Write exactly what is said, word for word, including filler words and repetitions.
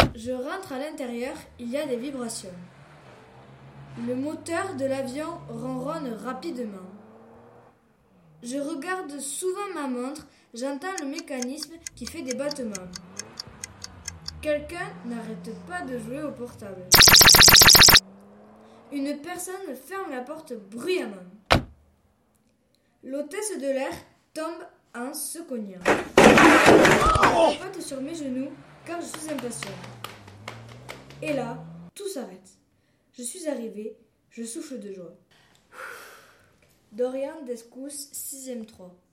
Je rentre à l'intérieur, il y a des vibrations. Le moteur de l'avion ronronne rapidement. Je regarde souvent ma montre, j'entends le mécanisme qui fait des battements. Quelqu'un n'arrête pas de jouer au portable. Une personne ferme la porte bruyamment. L'hôtesse de l'air tombe en se cognant. Je tapote sur mes genoux car je suis impatient. Et là, tout s'arrête. Je suis arrivée, je souffle de joie. Dorian Descous, sixième trois.